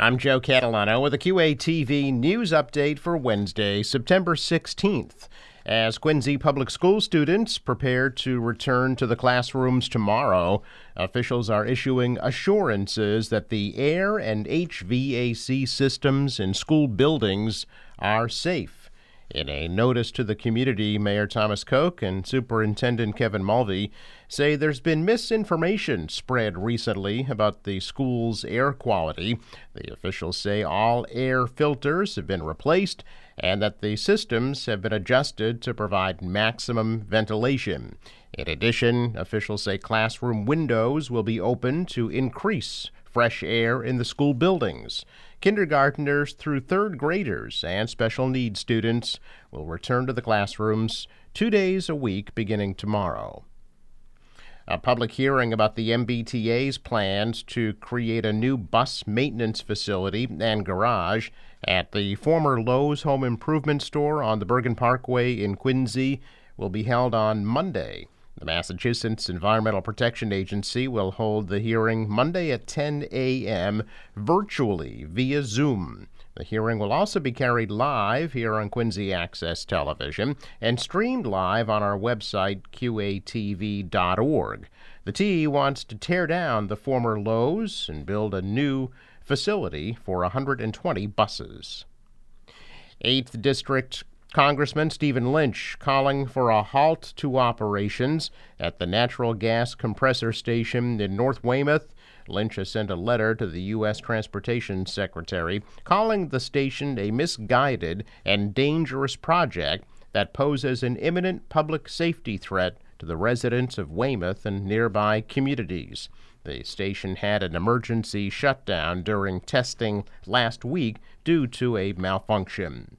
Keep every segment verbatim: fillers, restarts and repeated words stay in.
I'm Joe Catalano with a Q A T V news update for Wednesday, September sixteenth. As Quincy Public School students prepare to return to the classrooms tomorrow, officials are issuing assurances that the air and H V A C systems in school buildings are safe. In a notice to the community, Mayor Thomas Koch and Superintendent Kevin Mulvey say there's been misinformation spread recently about the school's air quality. The officials say all air filters have been replaced and that the systems have been adjusted to provide maximum ventilation. In addition, officials say classroom windows will be open to increase fresh air in the school buildings. Kindergarteners through third graders and special needs students will return to the classrooms two days a week beginning tomorrow. A public hearing about the M B T A's plans to create a new bus maintenance facility and garage at the former Lowe's Home Improvement Store on the Bergen Parkway in Quincy will be held on Monday. The Massachusetts Environmental Protection Agency will hold the hearing Monday at ten a.m. virtually via Zoom. The hearing will also be carried live here on Quincy Access Television and streamed live on our website, Q A T V dot org. The T wants to tear down the former Lowe's and build a new facility for one hundred twenty buses. eighth District Congressman Stephen Lynch calling for a halt to operations at the natural gas compressor station in North Weymouth. Lynch has sent a letter to the U S Transportation Secretary calling the station a misguided and dangerous project that poses an imminent public safety threat to the residents of Weymouth and nearby communities. The station had an emergency shutdown during testing last week due to a malfunction.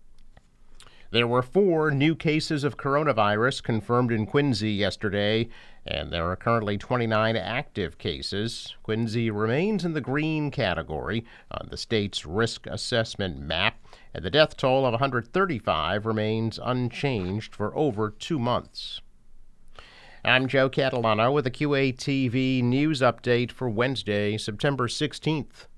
There were four new cases of coronavirus confirmed in Quincy yesterday, and there are currently twenty-nine active cases. Quincy remains in the green category on the state's risk assessment map, and the death toll of one hundred thirty-five remains unchanged for over two months. I'm Joe Catalano with a Q A T V news update for Wednesday, September sixteenth.